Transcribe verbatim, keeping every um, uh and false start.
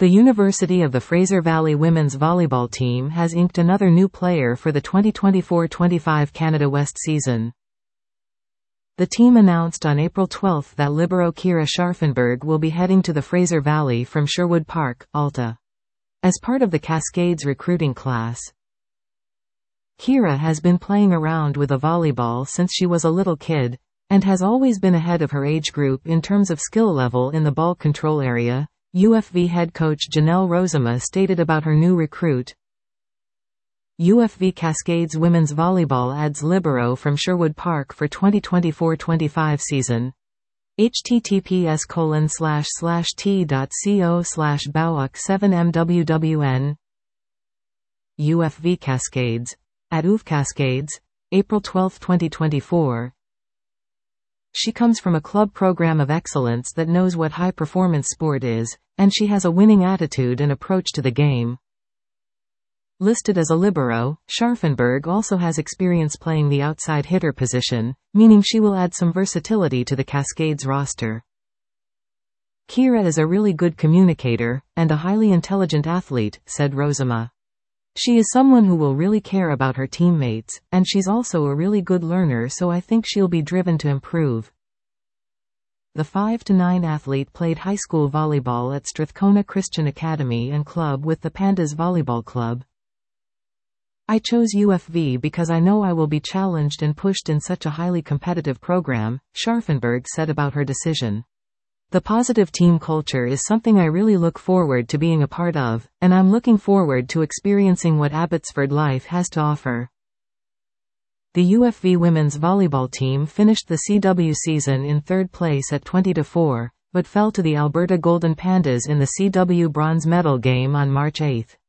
The University of the Fraser Valley women's volleyball team has inked another new player for the twenty twenty-four twenty-five Canada West season. The team announced on April twelfth that libero Kira Scharfenberg will be heading to the Fraser Valley from Sherwood Park, Alta, as part of the Cascades recruiting class. Kira has been playing around with a volleyball since she was a little kid, and has always been ahead of her age group in terms of skill level in the ball control area, U F V head coach Janelle Rozema stated about her new recruit. U F V Cascades women's volleyball adds libero from Sherwood Park for twenty twenty-four twenty-five season. https colon slash slash t.co slash bowuk 7mwwn U F V Cascades. At U F Cascades, April twelfth twenty twenty-four. She comes from a club program of excellence that knows what high-performance sport is, and she has a winning attitude and approach to the game. Listed as a libero, Scharfenberg also has experience playing the outside hitter position, meaning she will add some versatility to the Cascades roster. Kira is a really good communicator, and a highly intelligent athlete, said Rozema. She is someone who will really care about her teammates, and she's also a really good learner, so I think she'll be driven to improve. The five to nine athlete played high school volleyball at Strathcona Christian Academy and Club with the Pandas Volleyball Club. I chose U F V because I know I will be challenged and pushed in such a highly competitive program, Scharfenberg said about her decision. The positive team culture is something I really look forward to being a part of, and I'm looking forward to experiencing what Abbotsford life has to offer. The U F V women's volleyball team finished the C W season in third place at twenty to four, but fell to the Alberta Golden Pandas in the C W bronze medal game on March eighth.